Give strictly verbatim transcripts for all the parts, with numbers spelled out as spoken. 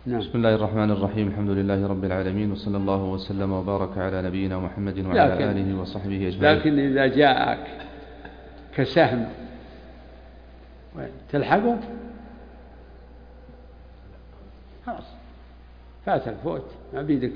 نعم. بسم الله الرحمن الرحيم. الحمد لله رب العالمين، وصلى الله وسلم وبارك على نبينا محمد وعلى لكن آله وصحبه أجمعين. لكن إذا جاءك كسهم تلحقه خلاص فات الفوت ما بيدك.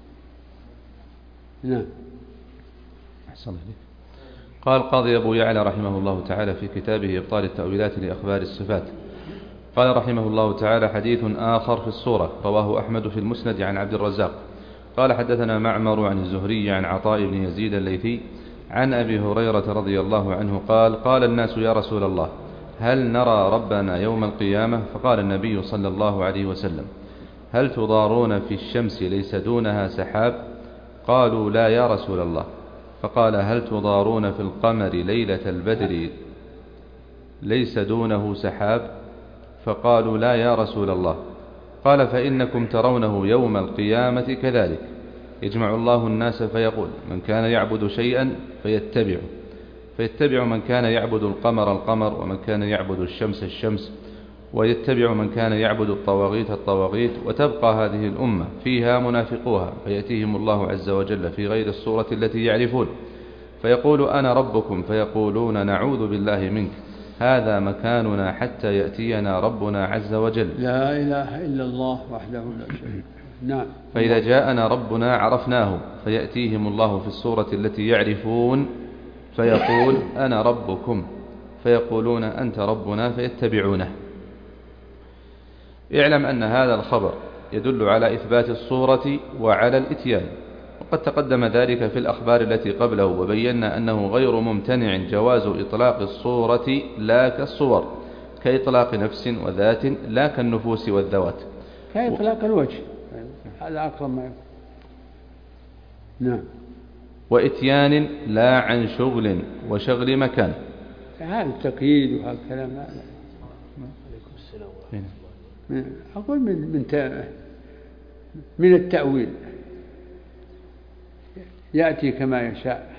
نعم. أحسن الله. قال القاضي أبو يعلى رحمه الله تعالى في كتابه إبطال التأويلات لأخبار الصفات، قال رحمه الله تعالى: حديث آخر في الصورة، رواه أحمد في المسند عن عبد الرزاق قال: حدثنا معمر عن الزهري عن عطاء بن يزيد الليثي عن أبي هريرة رضي الله عنه قال: قال الناس: يا رسول الله، هل نرى ربنا يوم القيامة؟ فقال النبي صلى الله عليه وسلم: هل تضارون في الشمس ليس دونها سحاب؟ قالوا: لا يا رسول الله. فقال: هل تضارون في القمر ليلة البدر ليس دونه سحاب؟ فقالوا: لا يا رسول الله. قال: فإنكم ترونه يوم القيامة كذلك، يجمع الله الناس فيقول: من كان يعبد شيئا فيتبعه، فيتبع من كان يعبد القمر القمر، ومن كان يعبد الشمس الشمس، ويتبع من كان يعبد الطواغيت الطواغيت، وتبقى هذه الأمة فيها منافقوها، فيأتيهم الله عز وجل في غير الصورة التي يعرفون، فيقول: أنا ربكم، فيقولون: نعوذ بالله منك، هذا مكاننا حتى يأتينا ربنا عز وجل. لا إله إلا الله وحده لا شريك له. نعم. فإذا جاءنا ربنا عرفناه، فيأتيهم الله في الصورة التي يعرفون، فيقول: أنا ربكم، فيقولون: أنت ربنا، فيتبعونه. اعلم أن هذا الخبر يدل على إثبات الصورة وعلى الإتيان، وقد تقدم ذلك في الأخبار التي قبله، وبينا أنه غير ممتنع جواز إطلاق الصورة لا كالصور، كإطلاق نفس وذات لا كالنفوس والذوات، كإطلاق الوجه، هذا أقرب ما يكون. نعم. وإتيان لا عن شغل وشغل مكان. هذا التقييد وهذا الكلام هذا أقول من من من التأويل، يأتي كما يشاء.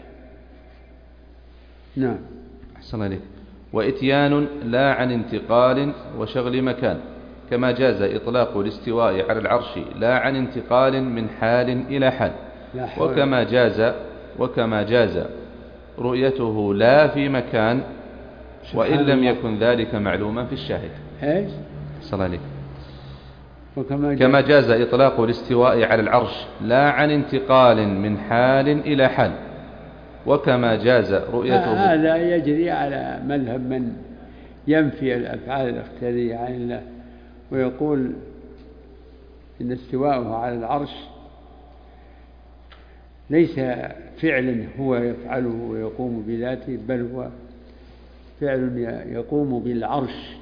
نعم. أحسن عليك. وإتيان لا عن انتقال وشغل مكان، كما جاز إطلاق الاستواء على العرش لا عن انتقال من حال إلى حال، وكما جاز وكما جاز رؤيته لا في مكان وإن لم يكن ذلك معلوما في الشاهد. أحسن عليك. وكما كما جاز إطلاق الاستواء على العرش لا عن انتقال من حال إلى حال، وكما جاز رؤيته. هذا يجري على مذهب من ينفي الأفعال الاختيارية عن الله، ويقول إن استواءه على العرش ليس فعلا هو يفعله ويقوم بذاته، بل هو فعل يقوم بالعرش.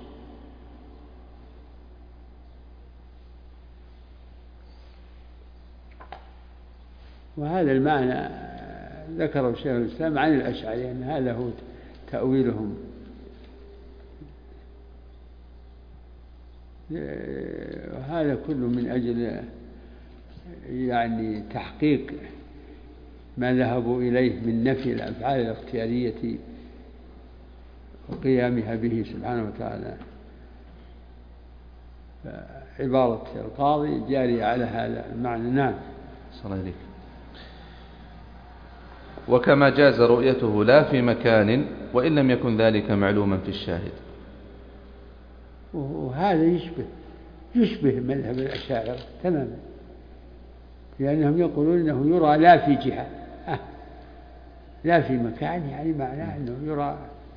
وهذا المعنى ذكره شيخ الإسلام عن الأشعري، أن هذا هو تأويلهم، وهذا كله من أجل يعني تحقيق ما ذهبوا إليه من نفي الأفعال الاختيارية وقيامها به سبحانه وتعالى. عبارة القاضي جارية على هذا المعنى. نعم. صلى الله عليه. وكما جاز رؤيته لا في مكان وإن لم يكن ذلك معلوما في الشاهد. وهذا يشبه يشبه مذهب الأشاعرة تماما، لأنهم يقولون أنه يرى لا في جهة، آه. لا في مكان، يعني معناه أنه يرى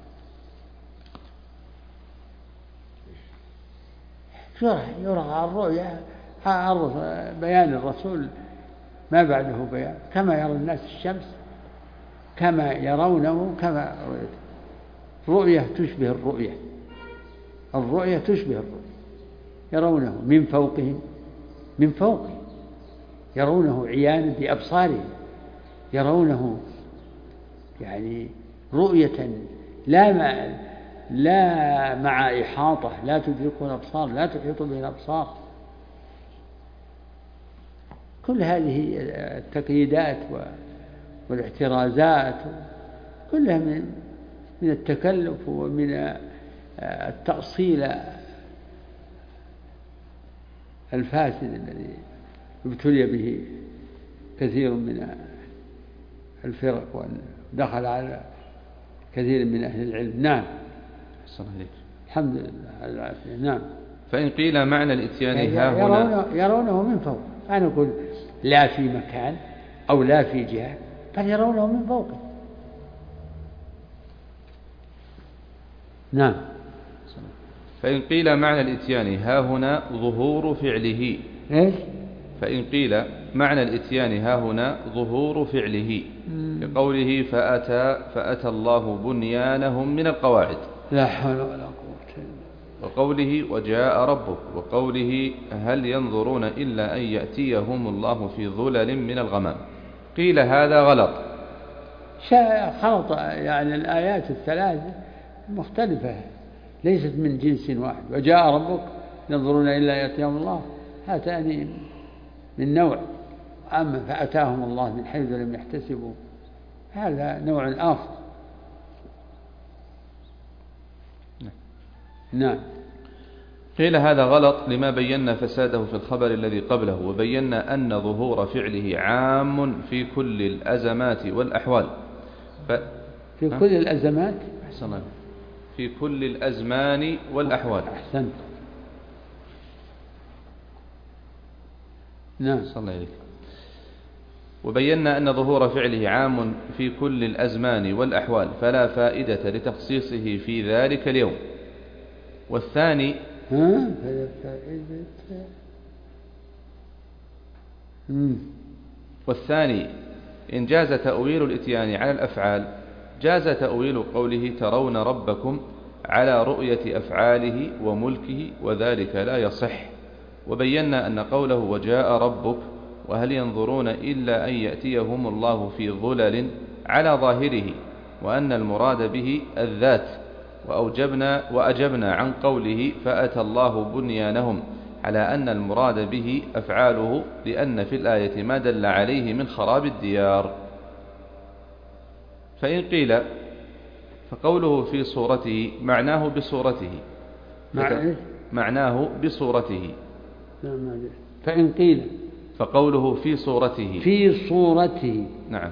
يرى يرى الرؤيا، بيان الرسول ما بعده بيان، كما يرى الناس الشمس كما يرونه كما رؤيته. رؤية تشبه الرؤية، الرؤية تشبه الرؤية، يرونه من فوقهم، من فوقهم يرونه عيانا بأبصارهم، يرونه يعني رؤية لا مع لا مع إحاطة، لا تدرك الأبصار، لا تحيط به الأبصار. كل هذه التقييدات والاحترازات كلها من من التكلف ومن التأصيل الفاسد الذي ابتلي به كثير من الفرق ودخل على كثير من أهل العلم. نعم. الحمد لله على العافية. نعم. فإن قيل معنى الإتيان يعني ها هنا يرونه, يرونه من فوق، أنا أقول لا في مكان أو لا في جهة، بل يرونه من فوقه. نعم. فإن قيل معنى الإتيان ها هنا ظهور فعله. إيش؟ فإن قيل معنى الإتيان ها هنا ظهور فعله كقوله فأتى, فأتى الله بنيانهم من القواعد. لا حول ولا قوة إلا بالله. وقوله وجاء ربك، وقوله هل ينظرون إلا أن يأتيهم الله في ظلل من الغمام. قيل هذا غلط. خلط، يعني الآيات الثلاثة مختلفة، ليست من جنس واحد. وجاء ربك ينظرون إلا يأتيهم الله، هاتان من نوع. أما فأتاهم الله من حيث لم يحتسبوا، هذا نوع آخر. نعم. قيل هذا غلط لما بينا فساده في الخبر الذي قبله، وبينا أن ظهور فعله عام في كل الأزمات والأحوال. ف... في كل الأزمات. أحسن. في كل الأزمان والأحوال. أحسنت. نعم. صلى الله عليه. وبينا أن ظهور فعله عام في كل الأزمان والأحوال، فلا فائدة لتخصيصه في ذلك اليوم. والثاني ها فلا فائدة. والثاني إن جاز تأويل الإتيان على الأفعال جاز تأويل قوله ترون ربكم على رؤية أفعاله وملكه، وذلك لا يصح. وبينا أن قوله وجاء ربك وهل ينظرون إلا أن يأتيهم الله في ظلل على ظاهره، وأن المراد به الذات. وأوجبنا وأجبنا عن قوله فأتى الله بنيانهم على أن المراد به أفعاله، لأن في الآية ما دل عليه من خراب الديار. فإن قيل فقوله في صورته معناه بصورته. معناه بصورته. فإن قيل فقوله في صورته. في صورته. نعم.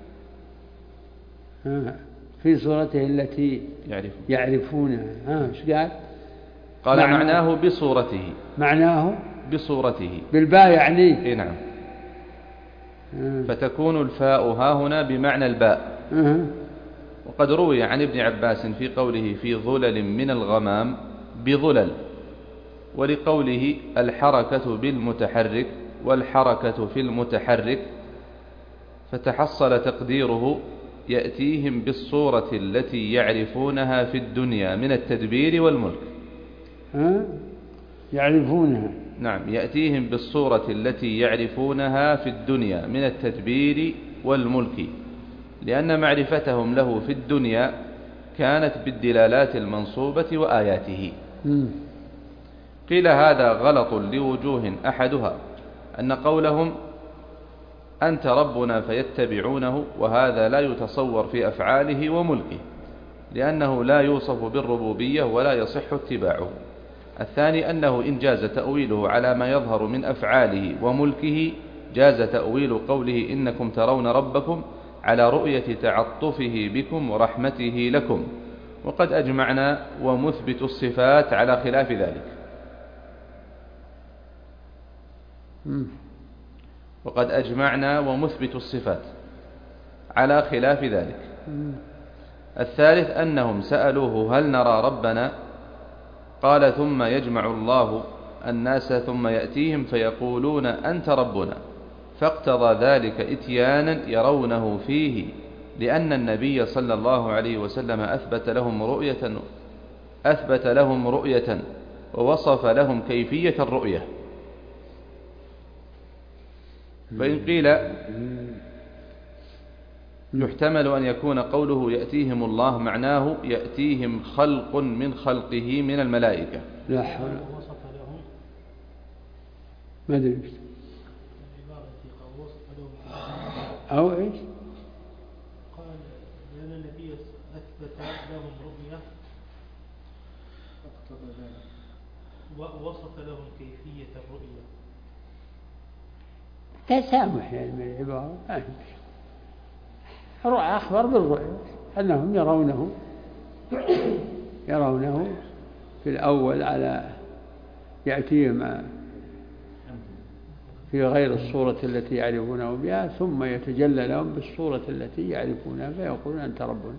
في صورته التي يعرف. يعرفونها. ها ايش قال؟ قال معناه, معناه بصورته. معناه بصورته بالباء يعني. إيه نعم. آه. فتكون الفاء ها هنا بمعنى الباء. آه. وقد روي عن ابن عباس في قوله في ظلل من الغمام بظلل، ولقوله الحركة بالمتحرك والحركة في المتحرك، فتحصل تقديره يأتيهم بالصورة التي يعرفونها في الدنيا من التدبير والملك. ها؟ يعرفونها. نعم، يأتيهم بالصورة التي يعرفونها في الدنيا من التدبير والملك، لأن معرفتهم له في الدنيا كانت بالدلالات المنصوبة وآياته. م. قيل هذا غلط لوجوه، أحدها أن قولهم أنت ربنا فيتبعونه، وهذا لا يتصور في أفعاله وملكه، لأنه لا يوصف بالربوبية ولا يصح اتباعه. الثاني أنه إن جاز تأويله على ما يظهر من أفعاله وملكه جاز تأويل قوله إنكم ترون ربكم على رؤية تعطفه بكم ورحمته لكم، وقد أجمعنا ومثبت الصفات على خلاف ذلك. وقد أجمعنا ومثبت الصفات على خلاف ذلك. الثالث أنهم سألوه هل نرى ربنا؟ قال ثم يجمع الله الناس ثم يأتيهم فيقولون أنت ربنا، فاقتضى ذلك إتيانا يرونه فيه، لأن النبي صلى الله عليه وسلم أثبت لهم رؤية أثبت لهم رؤية ووصف لهم كيفية الرؤية. فإن قيل يحتمل أن يكون قوله يأتيهم الله معناه يأتيهم خلق من خلقه من الملائكة. لا حول. ما أدري أو إيش؟ قال لأن النبي أثبت لهم رؤية ووصف لهم كيفية الرؤية. تسامح يعني من العبارة. رؤى أخبر بالرؤيا أنهم يرونه يرونه في الأول على يأتيهم في غير الصورة التي يعرفونه بها، ثم يتجلى لهم بالصورة التي يعرفونها فيقولون أنت ربنا.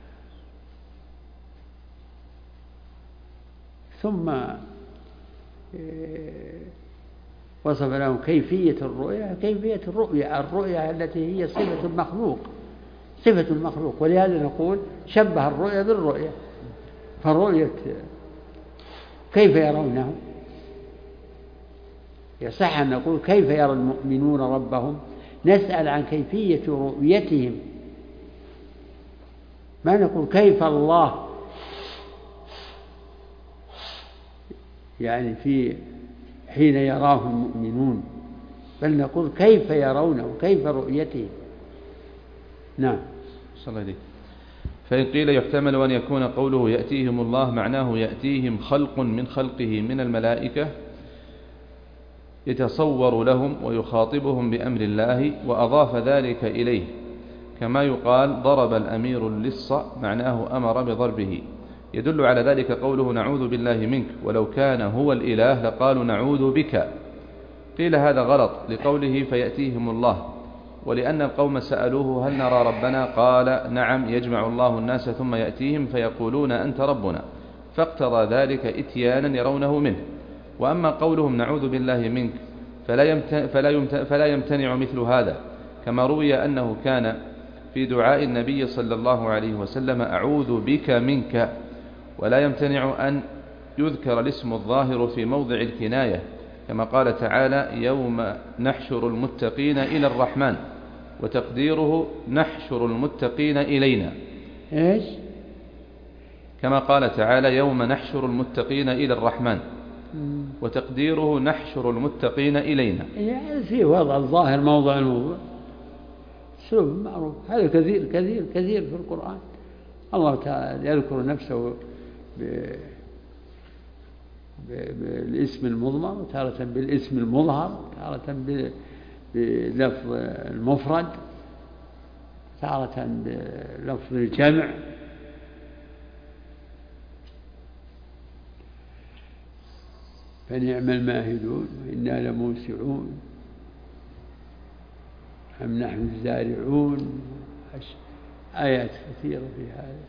ثم وصف لهم كيفية الرؤيا، كيفية الرؤيا الرؤيا التي هي صفة المخلوق، صفة المخلوق، ولهذا نقول شبه الرؤيا بالرؤيا. فالرؤية كيف يرونه؟ يصح أن نقول كيف يرى المؤمنون ربهم، نسأل عن كيفية رؤيتهم، ما نقول كيف الله يعني في حين يراه المؤمنون، بل نقول كيف يرونه، كيف رؤيته. نعم. صلى الله عليه. فإن قيل يحتمل أن يكون قوله يأتيهم الله معناه يأتيهم خلق من خلقه من الملائكة يتصور لهم ويخاطبهم بأمر الله، وأضاف ذلك إليه، كما يقال ضرب الأمير اللص معناه أمر بضربه. يدل على ذلك قوله نعوذ بالله منك، ولو كان هو الإله لقالوا نعوذ بك. قيل هذا غلط لقوله فيأتيهم الله، ولأن القوم سألوه هل نرى ربنا؟ قال نعم يجمع الله الناس ثم يأتيهم فيقولون أنت ربنا، فاقتضى ذلك إتيانا يرونه منه. وأما قولهم نعوذ بالله منك فلا يمتنع, فلا يمتنع, فلا يمتنع مثل هذا، كما روي أنه كان في دعاء النبي صلى الله عليه وسلم أعوذ بك منك، ولا يمتنع أن يذكر الاسم الظاهر في موضع الكناية، كما قال تعالى يوم نحشر المتقين إلى الرحمن، وتقديره نحشر المتقين إلينا. إيش؟ كما قال تعالى يوم نحشر المتقين إلى الرحمن، وتقديره نحشر المتقين إلينا. يعني في وضع الظاهر موضع الموضوع، سلوب معروف، هذا كثير كثير كثير في القرآن. الله تعالى يذكر نفسه بالاسم المضمر، تارة بالاسم المظهر، تارة بلفظ المفرد، تارة بلفظ الجمع. فنعم الماهدون وإنا لموسعون أم نحن الزارعون. آيات كثيرة في هذا.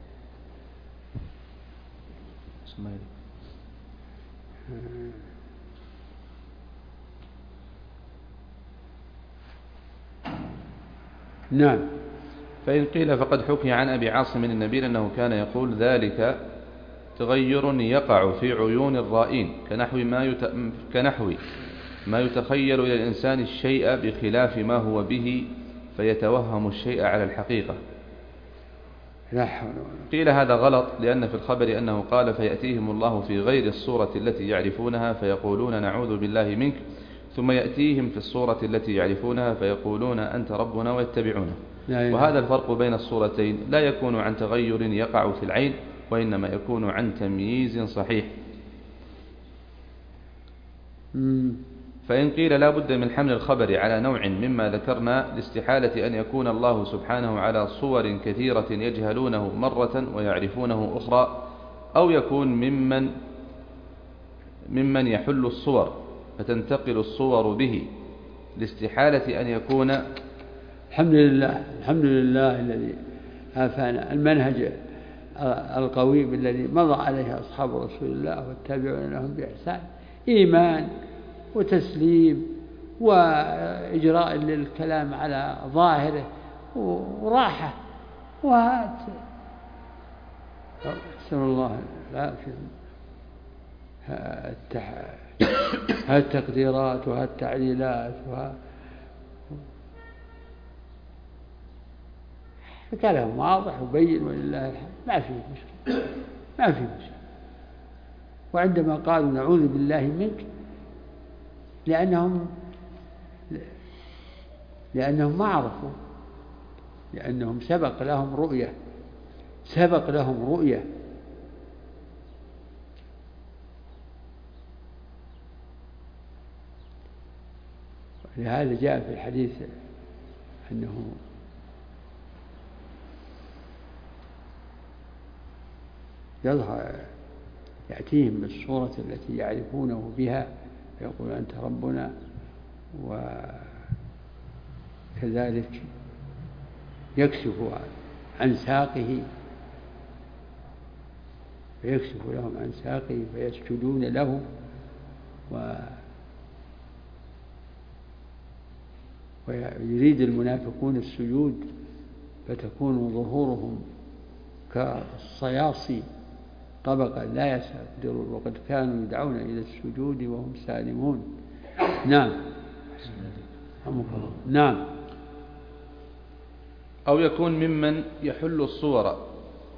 نعم. فإن قيل فقد حكي عن أبي عاصم النبيل أنه كان يقول ذلك تغير يقع في عيون الرائين، كنحو ما, يت... كنحو ما يتخيل إلى الإنسان الشيء بخلاف ما هو به فيتوهم الشيء على الحقيقة. قيل هذا غلط، لأن في الخبر أنه قال فيأتيهم الله في غير الصورة التي يعرفونها فيقولون نعوذ بالله منك، ثم يأتيهم في الصورة التي يعرفونها فيقولون أنت ربنا ويتبعونه. وهذا الفرق بين الصورتين لا يكون عن تغير يقع في العين، وإنما يكون عن تمييز صحيح. فإن قيل لا بد من حمل الخبر على نوع مما ذكرنا لاستحالة أن يكون الله سبحانه على صور كثيرة يجهلونه مرة ويعرفونه أخرى، أو يكون ممن ممن يحل الصور فتنتقل الصور به، لاستحالة أن يكون. الحمد لله الحمد لله الذي آفانا المنهج القويم الذي مضى عليه أصحاب رسول الله والتابعون لهم بإحسان، إيمان وتسليم وإجراء للكلام على ظاهره وراحة. وهات أسأل الله العافية، هالتقديرات وهالتعليلات وها كلام واضح وبين ولله الحمد، ما في مشكلة ما في مشكلة. وعندما قالوا نعوذ بالله منك لأنهم لأنهم ما عرفوا، لأنهم سبق لهم رؤية سبق لهم رؤية لهذا جاء في الحديث أنه يظهر يأتيهم بالصورة التي يعرفونه بها فيقول أنت ربنا، وكذلك يكشف عن ساقه فيكشف لهم عن ساقه فيسجدون له، و ويريد المنافقون السجود فتكون ظهورهم كالصياصي طبقا لا يستقدرون، وقد كانوا يدعون إلى السجود وهم سالمون. نعم. نعم. أو يكون ممن يحل الصور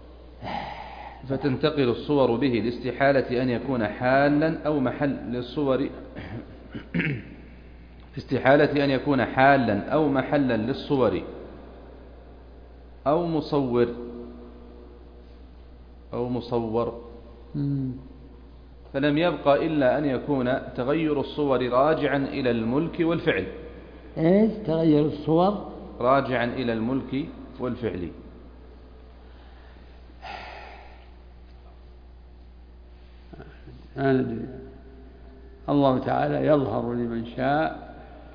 فتنتقل الصور به لاستحالة أن يكون حالا أو محل للصور استحالة أن يكون حالا أو محلا للصور أو مصور أو مصور فلم يبقى إلا أن يكون تغير الصور راجعا إلى الملك والفعل. إيش تغير الصور؟ راجعا إلى الملك والفعل. الله تعالى يظهر لمن شاء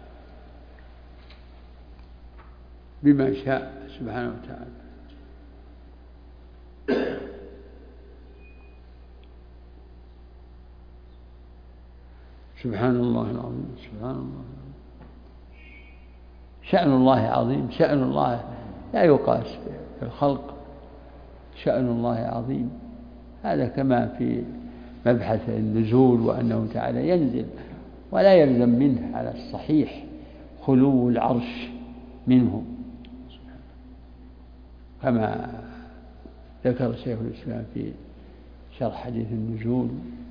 بما شاء سبحانه وتعالى. سبحان الله العظيم. سبحان الله. شأن الله عظيم، شأن الله لا يقاس في الخلق، شأن الله عظيم. هذا كما في مبحث النزول وأنه تعالى ينزل، ولا يلزم منه على الصحيح خلو العرش منه كما ذكر شيخ الإسلام في شرح حديث النزول.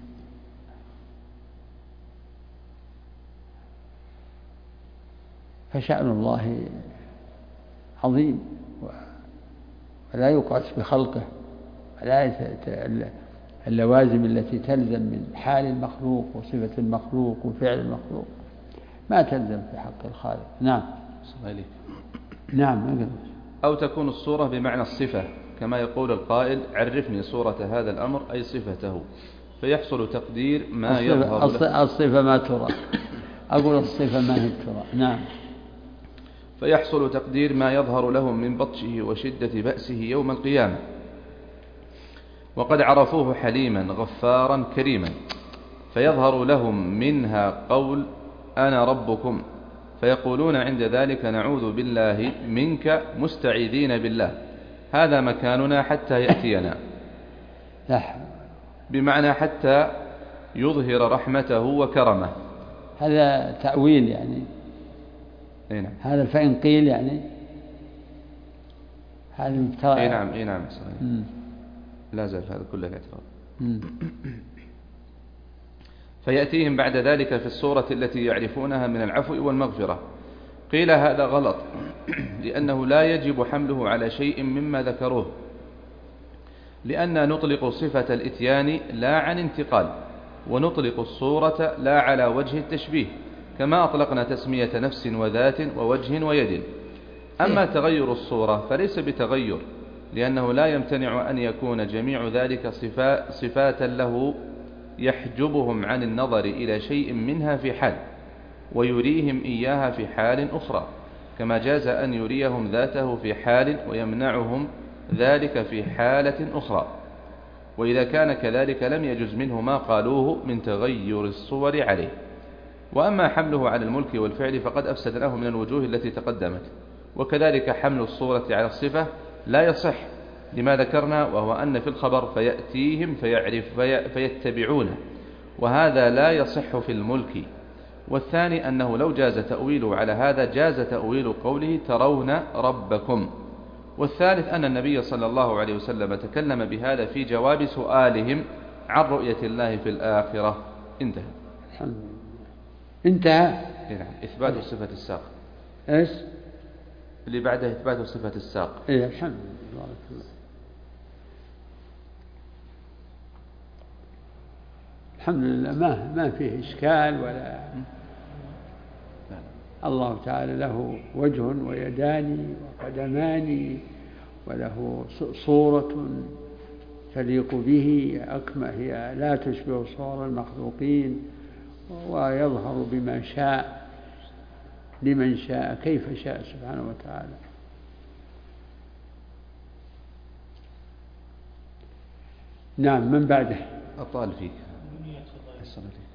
فشأن الله عظيم ولا يقاس بخلقه، ولا اللوازم التي تلزم من حال المخلوق وصفة المخلوق وفعل المخلوق ما تلزم في حق الخالق. نعم. صحيح. نعم. أو تكون الصورة بمعنى الصفة كما يقول القائل عرفني صورة هذا الأمر أي صفته، فيحصل تقدير ما يظهر له. الصفة ما ترى، أقول الصفة ما هي ترى. نعم. فيحصل تقدير ما يظهر لهم من بطشه وشدة بأسه يوم القيامة، وقد عرفوه حليما غفارا كريما، فيظهر لهم منها قول أنا ربكم، فيقولون عند ذلك نعوذ بالله منك مستعيذين بالله، هذا مكاننا حتى يأتينا، بمعنى حتى يظهر رحمته وكرمه. هذا تأويل يعني. نعم. هذا فإن قيل يعني هذا مفترض. اي نعم اي نعم صحيح. لا زال هذا كله الاعتراض. فيأتيهم بعد ذلك في الصورة التي يعرفونها من العفو والمغفرة. قيل هذا غلط لأنه لا يجب حمله على شيء مما ذكروه، لأن نطلق صفة الإتيان لا عن انتقال، ونطلق الصورة لا على وجه التشبيه، كما أطلقنا تسمية نفس وذات ووجه ويد. أما تغير الصورة فليس بتغير، لأنه لا يمتنع أن يكون جميع ذلك صفا صفات له يحجبهم عن النظر إلى شيء منها في حال، ويريهم إياها في حال أخرى، كما جاز أن يريهم ذاته في حال ويمنعهم ذلك في حالة أخرى. وإذا كان كذلك لم يجز منه ما قالوه من تغير الصور عليه. وأما حمله على الملك والفعل فقد أفسدناه من الوجوه التي تقدمت، وكذلك حمل الصورة على الصفة لا يصح لما ذكرنا، وهو أن في الخبر فيأتيهم فيعرف في فيتبعونه، وهذا لا يصح في الملك. والثاني أنه لو جاز تأويله على هذا جاز تأويل قوله ترون ربكم. والثالث أن النبي صلى الله عليه وسلم تكلم بهذا في جواب سؤالهم عن رؤية الله في الآخرة. انتهى. انتهى. نعم. إثبات صفة الساق. إيش؟ اللي بعده إثبات صفة الساق. إيه الحمد لله. الحمد لله ما ما فيه إشكال ولا الله تعالى له وجه ويدان وقدمان وله صورة تليق به، أكمل هي لا تشبه صور المخلوقين، ويظهر بما شاء لمن شاء كيف شاء سبحانه وتعالى. نعم. من بعده؟ أطال فيك.